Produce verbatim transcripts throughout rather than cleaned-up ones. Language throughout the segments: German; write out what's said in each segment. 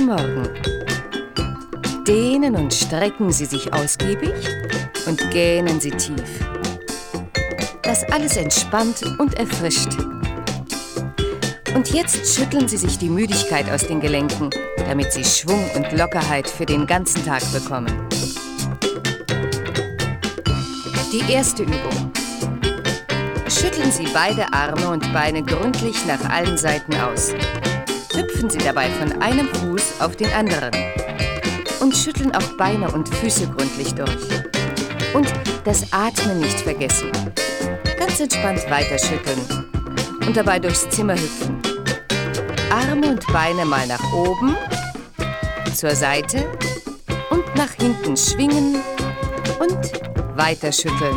Guten Morgen. Dehnen und strecken Sie sich ausgiebig und gähnen Sie tief. Das alles entspannt und erfrischt. Und jetzt schütteln Sie sich die Müdigkeit aus den Gelenken, damit Sie Schwung und Lockerheit für den ganzen Tag bekommen. Die erste Übung. Schütteln Sie beide Arme und Beine gründlich nach allen Seiten aus. Hüpfen Sie dabei von einem Fuß auf den anderen. Und schütteln auch Beine und Füße gründlich durch. Und das Atmen nicht vergessen. Ganz entspannt weiter schütteln. Und dabei durchs Zimmer hüpfen. Arme und Beine mal nach oben, zur Seite und nach hinten schwingen und weiter schütteln.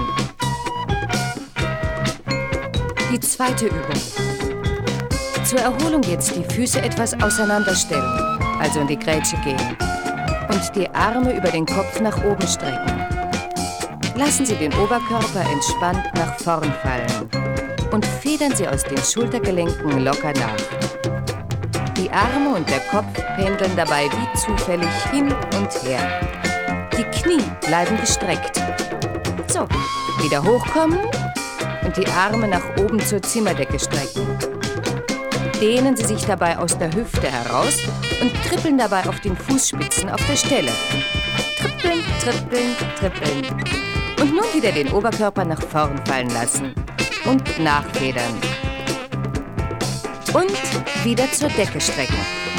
Die zweite Übung. Zur Erholung jetzt die Füße etwas auseinanderstellen, also in die Grätsche gehen. Und die Arme über den Kopf nach oben strecken. Lassen Sie den Oberkörper entspannt nach vorn fallen und federn Sie aus den Schultergelenken locker nach. Die Arme und der Kopf pendeln dabei wie zufällig hin und her. Die Knie bleiben gestreckt. So, wieder hochkommen und die Arme nach oben zur Zimmerdecke strecken. Dehnen Sie sich dabei aus der Hüfte heraus und trippeln dabei auf den Fußspitzen auf der Stelle. Trippeln, trippeln, trippeln. Und nun wieder den Oberkörper nach vorn fallen lassen und nachfedern. Und wieder zur Decke strecken.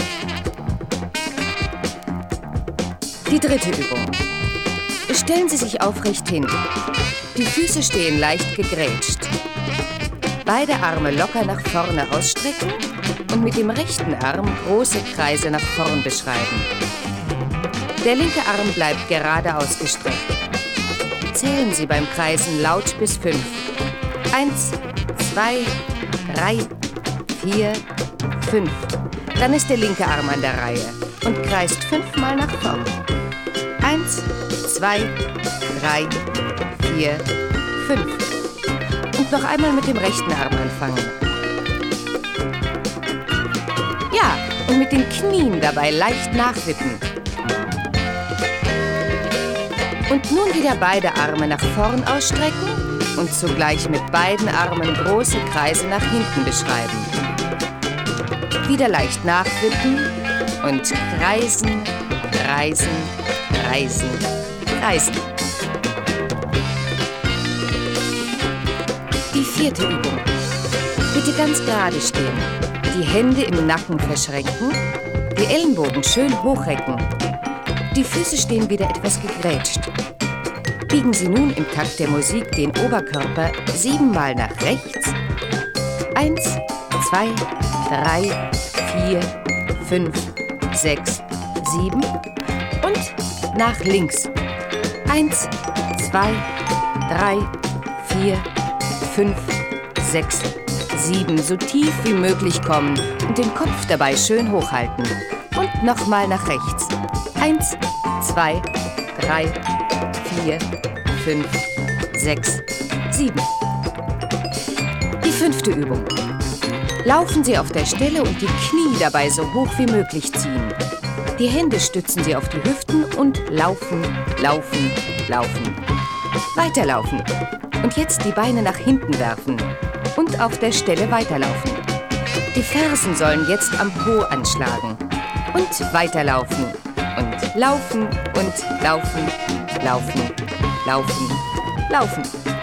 Die dritte Übung. Stellen Sie sich aufrecht hin. Die Füße stehen leicht gegrätscht. Beide Arme locker nach vorne ausstrecken und mit dem rechten Arm große Kreise nach vorn beschreiben. Der linke Arm bleibt gerade ausgestreckt. Zählen Sie beim Kreisen laut bis fünf. Eins, zwei, drei, vier, fünf. Dann ist der linke Arm an der Reihe und kreist fünfmal nach vorn. Eins, zwei, drei, vier, fünf. Und noch einmal mit dem rechten Arm anfangen. Ja, und mit den Knien dabei leicht nachwippen. Und nun wieder beide Arme nach vorn ausstrecken und zugleich mit beiden Armen große Kreise nach hinten beschreiben. Wieder leicht nachwippen und kreisen, kreisen, kreisen, kreisen. Die vierte Übung. Bitte ganz gerade stehen. Die Hände im Nacken verschränken, die Ellenbogen schön hochrecken. Die Füße stehen wieder etwas gegrätscht. Biegen Sie nun im Takt der Musik den Oberkörper siebenmal nach rechts. Eins, zwei, drei, vier, fünf, sechs, sieben. Und nach links. Eins, zwei, drei, vier, fünf, sechs, sieben. So tief wie möglich kommen und den Kopf dabei schön hochhalten. Und nochmal nach rechts. Eins, zwei, drei, vier, fünf, sechs, sieben. Die fünfte Übung. Laufen Sie auf der Stelle und die Knie dabei so hoch wie möglich ziehen. Die Hände stützen Sie auf die Hüften und laufen, laufen, laufen. Weiterlaufen. Und jetzt die Beine nach hinten werfen und auf der Stelle weiterlaufen. Die Fersen sollen jetzt am Po anschlagen. Und weiterlaufen. Und laufen und laufen, laufen, laufen, laufen.